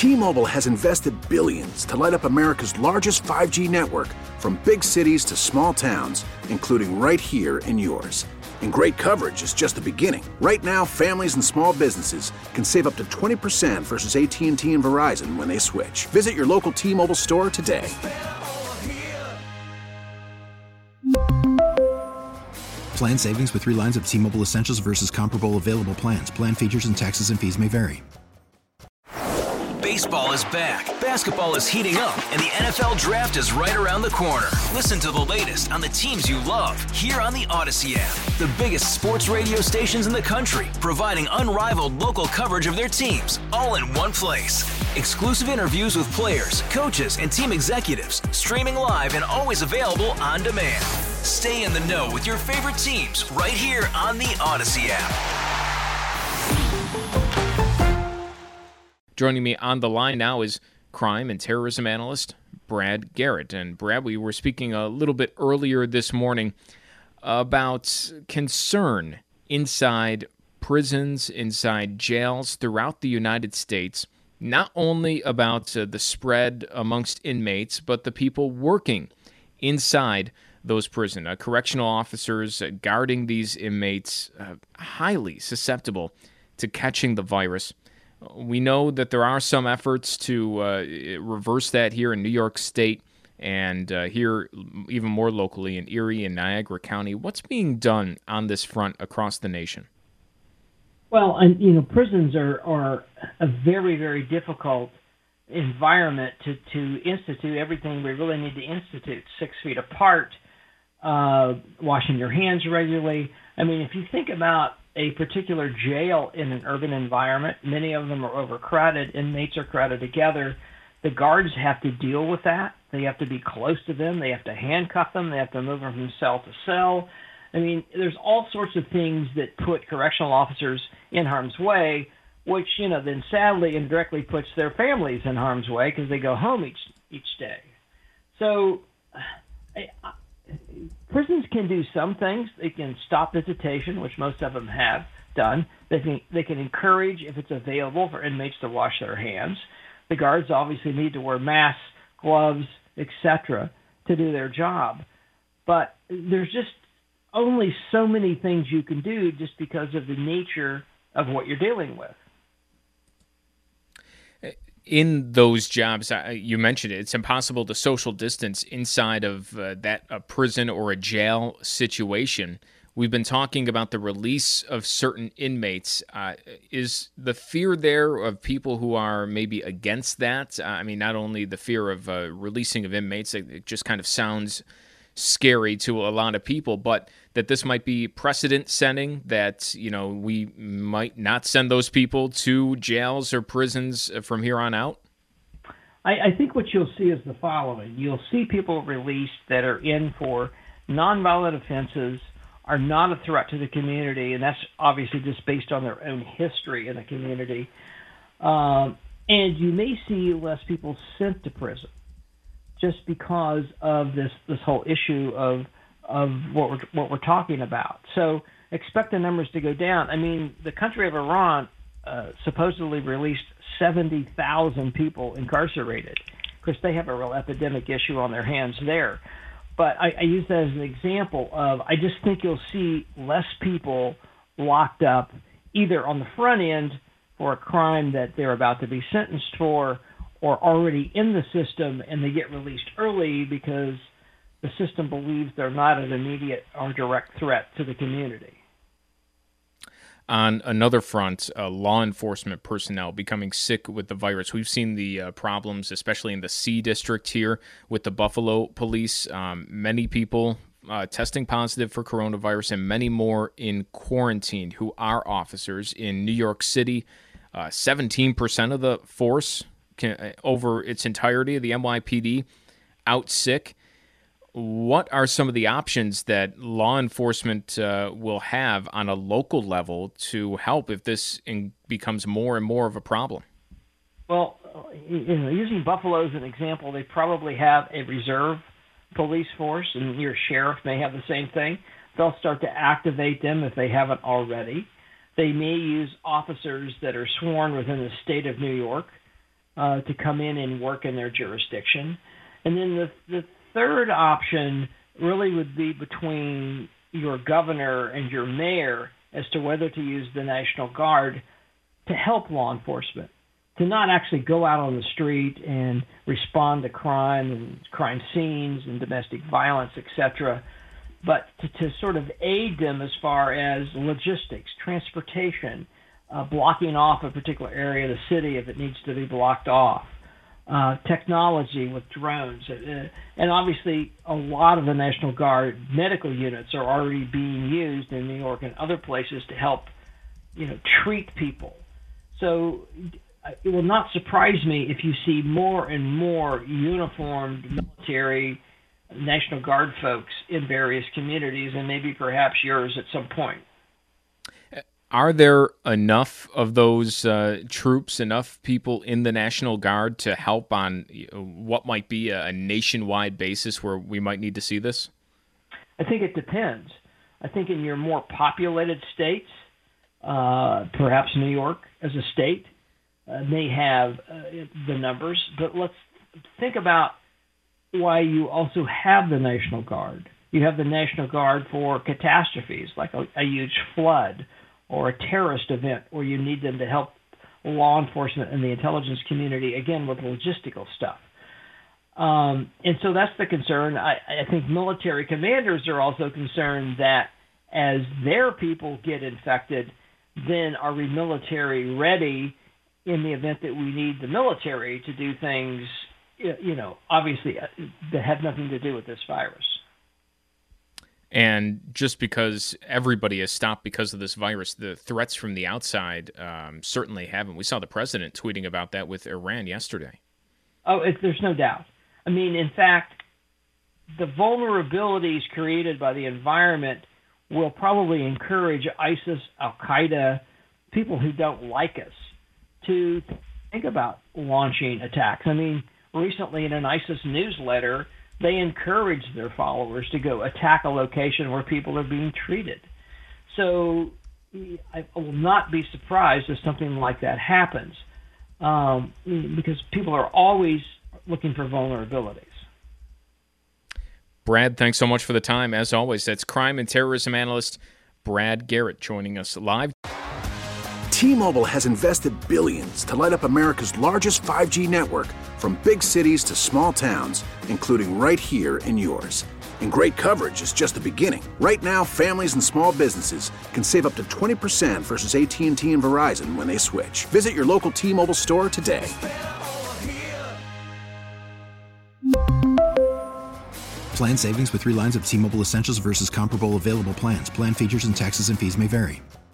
T-Mobile has invested billions to light up America's largest 5G network, from big cities to small towns, including right here in yours. And great coverage is just the beginning. Right now, families and small businesses can save up to 20% versus AT&T and Verizon when they switch. Visit your local T-Mobile store today. Plan savings with 3 lines of T-Mobile Essentials versus comparable available plans. Plan features and taxes and fees may vary. Baseball is back, basketball is heating up, and the NFL Draft is right around the corner. Listen to the latest on the teams you love here on the Odyssey app. The biggest sports radio stations in the country, providing unrivaled local coverage of their teams, all in one place. Exclusive interviews with players, coaches, and team executives, streaming live and always available on demand. Stay in the know with your favorite teams right here on the Odyssey app. Joining me on the line now is crime and terrorism analyst Brad Garrett. And Brad, we were speaking a little bit earlier this morning about concern inside prisons, inside jails throughout the United States, not only about the spread amongst inmates, but the people working inside those prisons. Correctional officers guarding these inmates, highly susceptible to catching the virus. We know that there are some efforts to reverse that here in New York State and here even more locally in Erie and Niagara County. What's being done on this front across the nation? Well, and prisons are a very, very difficult environment to institute everything we really need to institute. 6 feet apart, washing your hands regularly. I mean, if you think about a particular jail in an urban environment, many of them are overcrowded, inmates are crowded together. The guards have to deal with that. They have to be close to them. They have to handcuff them. They have to move them from cell to cell. I mean, there's all sorts of things that put correctional officers in harm's way, which, then sadly indirectly puts their families in harm's way because they go home each day. So prisons can do some things. They can stop visitation, which most of them have done. They can encourage, if it's available, for inmates to wash their hands. The guards obviously need to wear masks, gloves, etc., to do their job. But there's just only so many things you can do just because of the nature of what you're dealing with. In those jobs, you mentioned it, it's impossible to social distance inside of a prison or a jail situation. We've been talking about the release of certain inmates. Is the fear there of people who are maybe against that? Not only the fear of releasing of inmates, it just kind of sounds scary to a lot of people, but that this might be precedent setting, that we might not send those people to jails or prisons from here on out? I think what you'll see is the following. You'll see people released that are in for nonviolent offenses, are not a threat to the community, and that's obviously just based on their own history in the community. And you may see less people sent to prison, just because of this whole issue of what we're talking about. So expect the numbers to go down. I mean, the country of Iran supposedly released 70,000 people incarcerated. Of course, they have a real epidemic issue on their hands there. But I use that as an example of, I just think you'll see less people locked up either on the front end for a crime that they're about to be sentenced for, or already in the system and they get released early because the system believes they're not an immediate or direct threat to the community. On another front, law enforcement personnel becoming sick with the virus. We've seen the problems, especially in the C district here with the Buffalo police. Many people testing positive for coronavirus and many more in quarantine who are officers. In New York City, 17% of the force over its entirety of the NYPD out sick. What are some of the options that law enforcement will have on a local level to help if this becomes more and more of a problem? Well, using Buffalo as an example, they probably have a reserve police force, and your sheriff may have the same thing. They'll start to activate them if they haven't already. They may use officers that are sworn within the state of New York to come in and work in their jurisdiction. And then the third option really would be between your governor and your mayor as to whether to use the National Guard to help law enforcement, to not actually go out on the street and respond to crime and crime scenes and domestic violence, etc., but to sort of aid them as far as logistics, transportation, blocking off a particular area of the city if it needs to be blocked off, technology with drones. And obviously, a lot of the National Guard medical units are already being used in New York and other places to help, treat people. So it will not surprise me if you see more and more uniformed military National Guard folks in various communities, and maybe perhaps yours at some point. Are there enough of those troops, enough people in the National Guard to help on what might be a nationwide basis where we might need to see this? I think it depends. I think in your more populated states, perhaps New York as a state may have the numbers, but let's think about why you also have the National Guard. You have the National Guard for catastrophes like a huge flood or a terrorist event where you need them to help law enforcement and the intelligence community, again, with logistical stuff. And so that's the concern. I think military commanders are also concerned that as their people get infected, then are we military ready in the event that we need the military to do things, obviously that have nothing to do with this virus. And just because everybody has stopped because of this virus, the threats from the outside certainly haven't. We saw the president tweeting about that with Iran yesterday. Oh, there's no doubt. I mean, in fact, the vulnerabilities created by the environment will probably encourage ISIS, Al-Qaeda, people who don't like us, to think about launching attacks. I mean, recently in an ISIS newsletter, they encourage their followers to go attack a location where people are being treated. So I will not be surprised if something like that happens, because people are always looking for vulnerabilities. Brad, thanks so much for the time. As always, that's crime and terrorism analyst Brad Garrett joining us live. T-Mobile has invested billions to light up America's largest 5G network, from big cities to small towns, including right here in yours. And great coverage is just the beginning. Right now, families and small businesses can save up to 20% versus AT&T and Verizon when they switch. Visit your local T-Mobile store today. Plan savings with 3 lines of T-Mobile Essentials versus comparable available plans. Plan features and taxes and fees may vary.